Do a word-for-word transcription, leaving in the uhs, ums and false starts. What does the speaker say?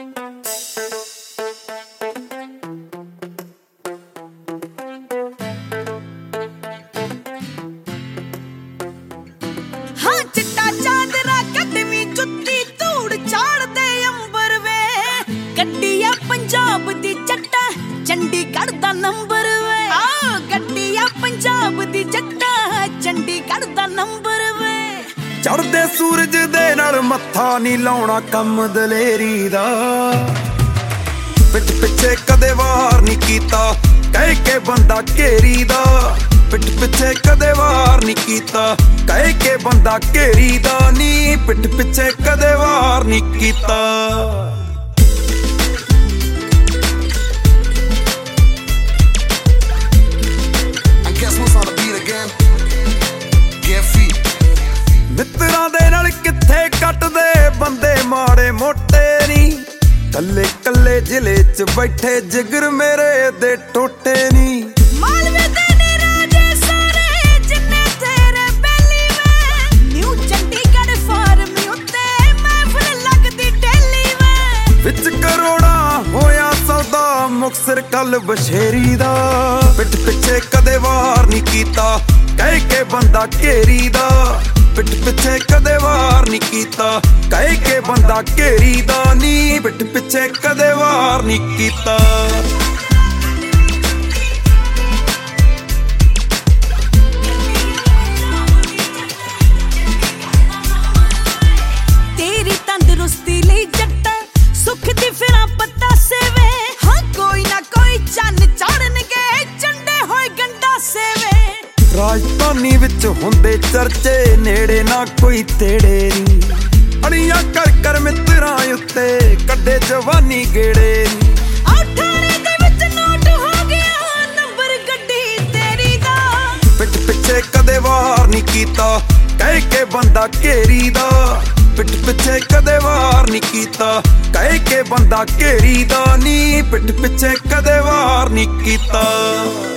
हाँ चिट्टा चादरा कदमी जुत्ती धूड़ झाड़ दे अंबर वे गड्डी आ पंजाब दी जट्टा चंडीगढ़ दा नंबर वे आ गड्डी आ पंजाब दी जट्टा चंडीगढ़ दा नंबर वे चढ़दे सूरज दे नाल मत्था नी लाउणा कम दलेरी दा पिठ पिछे कदे वार नी कीता कह के बंदा घेरी दा पिठ पिछे कदे वार नी कीता कह के बंदा घेरी दा नी पिठ पिछे कदे वार नी कीता। मित्रां दे नाल किथे कटदे बंदे माड़े मोटे नी कल्ले कल्ले जिले च बैठे जिगर मेरे दे टोटे नी मालवे दे ने राजे सारे जिन्ने तेरे बेली वे न्यू चंडीगढ़ फार्म उत्ते महफिल लगदी डेली वे विच करोड़ा होया सौदा मुक्तसर कल बशेरी दा पिठ पिछे कदे वार नी कीता कह के बंदा घेरी दा पिठ पिछे कदे वार नी कीता कह के बंदा घेरी दा नी पिठ पिछे कदे वार नी कीता। तेरी तंदुरुस्ती लई जट्टा सुख दी फिरां पत्ता सेवे हाँ कोई ना कोई चन्न चाड़नगे चंडे होए गंडा सेवे राजधानी विच हुंदे चर्चे नेड़े ना कोई तेड़े नी अड़ियां कर कर मित्रां उत्ते कड्डे जवानी गेड़े नी अठारे दे विच नोट हो गया नंबर गड्डी तेरी दा पिठ पिछे कदे वार नी कीता कह के बंदा घेरी दा पिठ पिछे कदे वार नी कीता कह के बंदा घेरी दा नी पिठ पिछे कदे वार नी कीता।